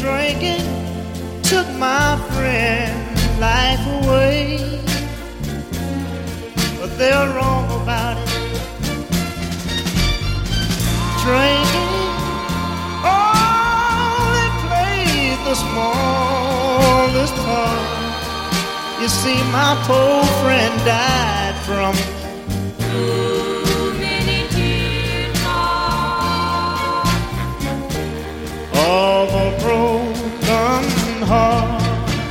drinking took my friend's life away. But they're wrong about it. Drinking only plays the smallest part. You see, my poor friend died from too many teardrops of a broken heart.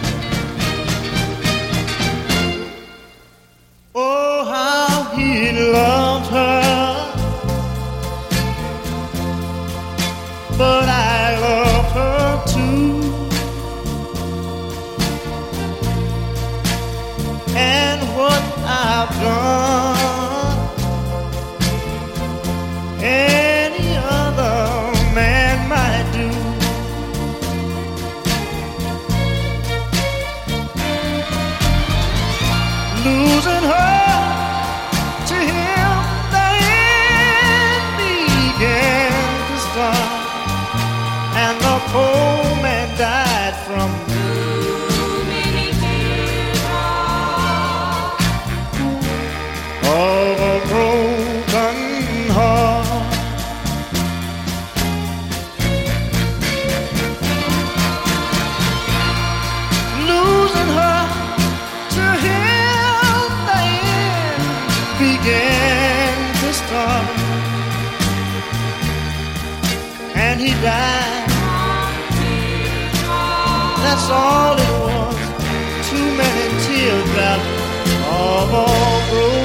Oh, how he loved her, but I love her too. And what I've done, any other man might do. Losing her to him, the end began to start, and the poor man died from too many teardrops of a broken heart. Losing her to him, the end began to start, and he died. That's all it was. Too many teardrops of a broken